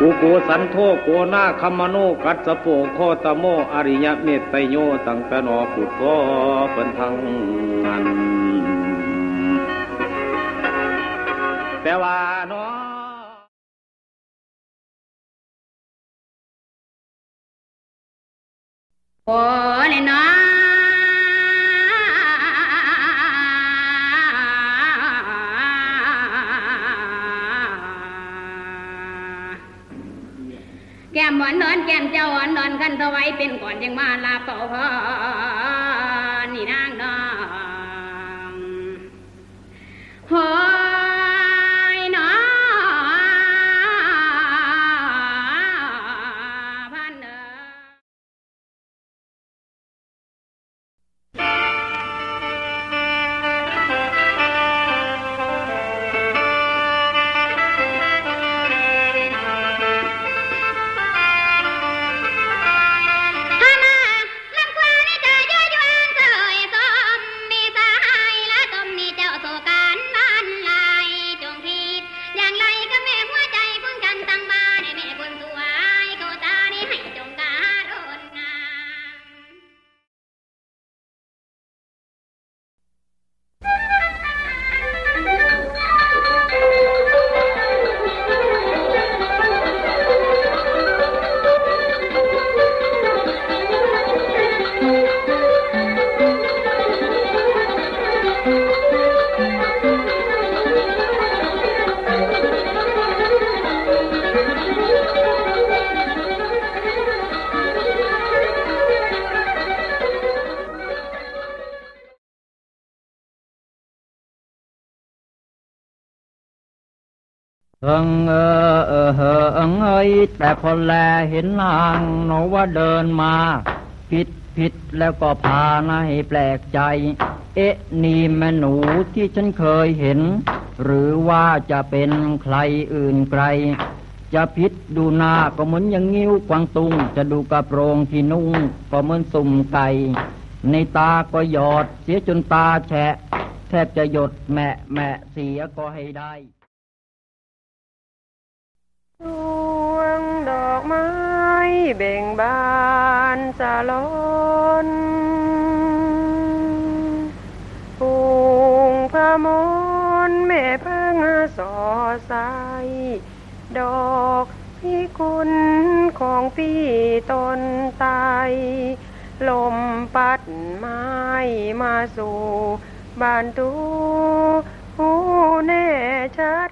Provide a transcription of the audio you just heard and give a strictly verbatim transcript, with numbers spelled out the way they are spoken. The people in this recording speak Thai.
อุโกสันโธโกนาคัมมโนกัสสโปโคตโมอริยเมตไตโยตังตโนปุตโตเป็นทั้งนั้นแต่ว่าเนาะโอ้เลยเนาะแก้มหวานนอนแก้มเจ้าหวานนอนกันถวายเป็นก่อนยังมาลาเป่าพอนี่นางน้องโอ้ยเนาะพันเด้อเอิงเออเออเออเอิงเอ้ยแต่พอแลเห็นนางโนว่าเดินมาผิดผิดแล้วก็พานะให้แปลกใจเอ๊ะนี่แม่หนูที่ฉันเคยเห็นหรือว่าจะเป็นใครอื่นไกลจะพิษดูหน้าก็เหมือนอย่างงิ้วกวางตุงจะดูกระโปรงที่นุ่งก็เหมือนสุ่มไก่ในตาก็หยอดเสียจนตาแฉะแทบจะหยดแม่แม่เสียก็ให้ได้ดวงดอกไม้เบ่งบานสะล้นปุงพระมนแม่เพิ่งสอใสดอกพิกุลของพี่ต้นไทรลมพัดไม้มาสู่บ้านตูหูแน่ชัด